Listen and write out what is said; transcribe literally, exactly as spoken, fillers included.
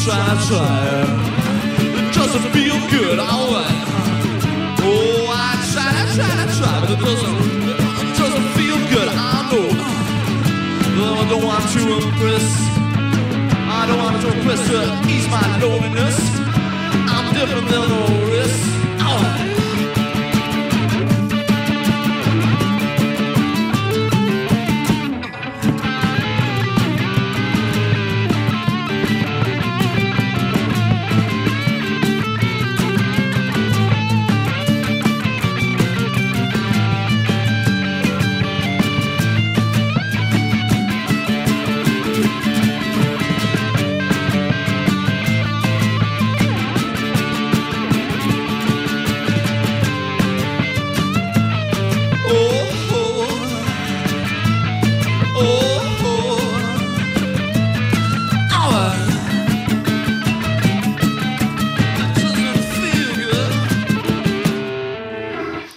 try, try. It doesn't feel good, alright. Oh, I try, I try, I try, but it doesn't, it doesn't feel good, I know. Though I don't want to impress, I don't want to impress to ease my loneliness. I'm different than the rest. Alright.